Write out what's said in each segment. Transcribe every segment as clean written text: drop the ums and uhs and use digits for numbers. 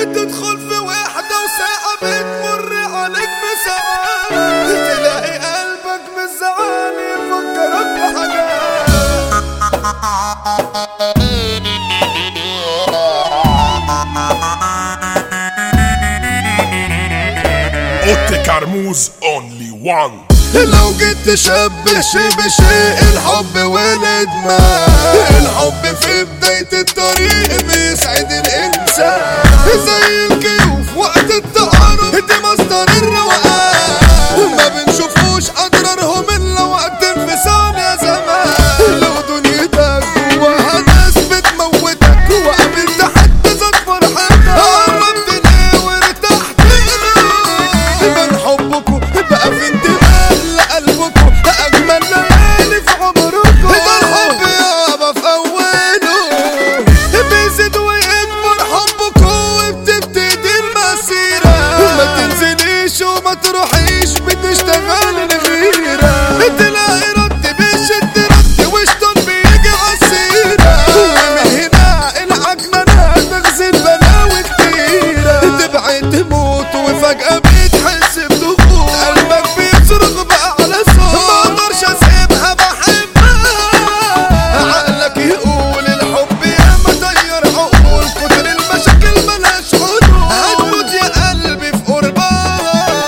تدخل في وحدة وساعة بتمر عليك بساعات، تلاقي قلبك بالزعل يفكرك بحاجات. اوتي كرموز اونلي وان. لو جيت تشبه شي بشيء الحب والادمان، الحب في بداية الطريق بيسعد الانسان، زي الكيوف وقت التعارض دي مصدر الروقان، ما بنشوفوش اضرارهم الا وقت انفصال يا زمان. لو دنيتك جواها ناس بتموتك وقابلت حد زاد فرحتك، قربت ليه وارتحت له من حبكوا بقى في انتباه لقلبكوا، اجمل ليالي في عمركوا. ده الحب يابا في اوله بيزيد ويكبر حبكوا، وبتبتدي المسيرة ما تنزليش وما تروحيش بتشتغل الغيرة، تلاقي رد بيشد رد وشطن بيجي عالسيرة، ومن هنا العجنة تغزي البلاوي كتيرة، تبعد تموت وفجأة بتحس بضغوط، قلبك بيصرخ بقى على صوت، مقدرش اسيبها بحبها، عقلك يقول الحب ياما طير عقول، كتر المشاكل ملهاش حدود، هتموت يا قلبي في قربها،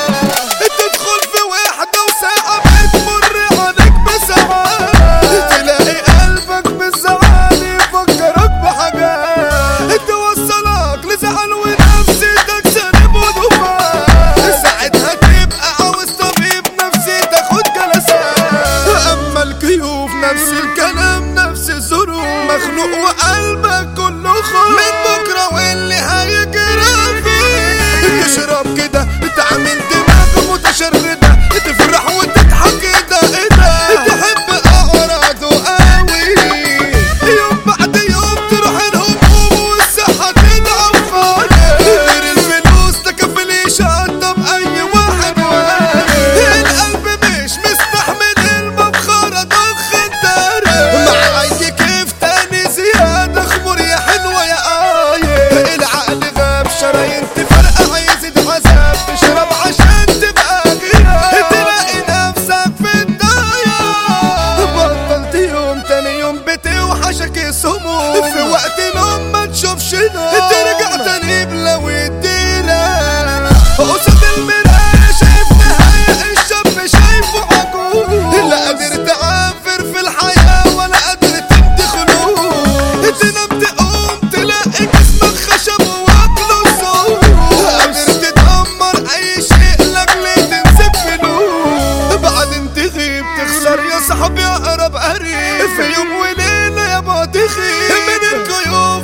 تدخل في وحدة وساعة بتمر عليك بساعات، تلاقي قلبك بالزعل يفكرك بحاجات، توصلك لزعل ونفسيتك سالب ودفاع، ساعتها تبقى عاوز طبيب نفسي تاخد جلسات. اما الكيوف نفس الكلام نفس الظروف، مخنوق وقلبك كله خوف من بكره واللي هيجرى فيه، تشرب كده تعمل دماغ متشردة، تفرح وتضحك ايه ده تحب اعراضه قوي، يوم بعد يوم تروح الهموم والصحة تضعف عليك، غير الفلوس تكفل يشطب اي واحد واقف، القلب مش مستحمل المبخرة ضخ الداري، مع اي كيف تاني زيادة خمر يا حلوة يا آية، العقل غاب شرايين تفرقع يزيد عذاب، تشرب عشان تبقى غياب، تلاقي نفسك في الضياع، بطلت يوم تاني يوم بتوحشك السموم، في وقت نوم ما تشوفش نوم، ترجع تاني بلو الديرة، قصاد المراية شايف نهاية الشاب شايفه عجوز، لا قادر تعافر في الحياة ولا قادر تدي خلود، تنام تقوم تلاقي جسمك خشب واكله الصوت، قادر تدمر اي شيء لاجل تنسب فلوس، بعدين تغيب تخسر يا صاحبي اقرب قريب، في يوم وليلة يابا تخيب من الكيوف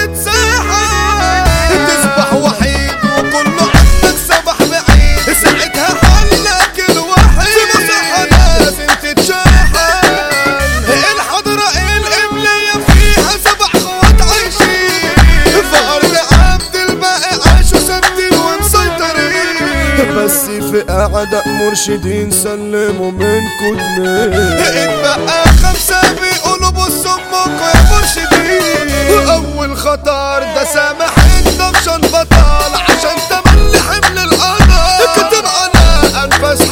بتتسحب، تصبح وحيد وكله عنك صباح بعيد، ساعتها حلك الوحيد في مساحة لازم تتشحن، الحضرة القبلية فيها 7 اخوات عايشين، في ارض عبد الباقي عاشوا ثابتين ومسيطرين، بس في اعداء مرشدين سلموا من كتمين، اتبقى 5 بيقولوا بصوا امكوا يا مرشدين، اول خطر ده سامح الدفشن بطل عشان تملي حمل القدر، كتب على انفاس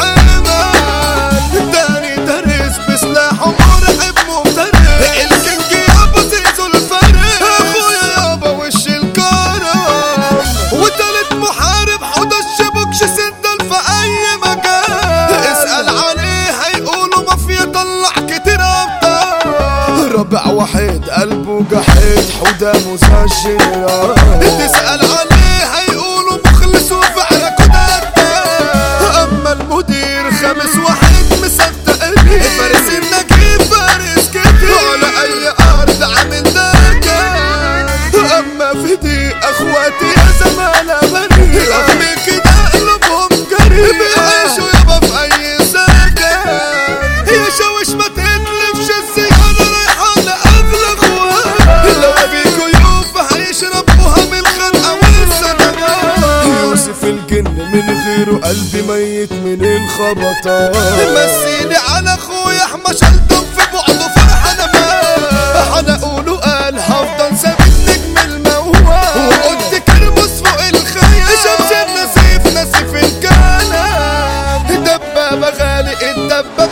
حمل، تاني دارس بسلاحه مرعب مفترس، الكينج يابا زيزو الفارس، اخويا يابا وش الكرم، وتالت محارب حوض الشبكش سندل في اي مكان، اسأل عليه هيقولوا مافيا طلع كتير ابطال، رابع واحد قلبه جحيد حوده مسجل، تسأل عليه هيقولوا مخلص وفعلا كده، اما المدير 5 واحد مصدق ليه، فارس النجيب فارس كتير على اي ارض عامل دكان، اما في دي اخواتي يا زمانة بريء، الاغني كده قلوبهم جريء، بيعيشوا يابا في اي سكن، يا شاوش ما تتلفش السيارة رايحة لأغلى اخوات، لو في كيوف هيشربوها من الخنقة والسنوات، يوسف الجن من غيره قلبي ميت من الخبطات، مسيني على اخويا احمى شلتم في بعضه فرحة نمات، حنقوله قال هفضل ثابت نجم الموال، وقلت كرموس فوق دبابة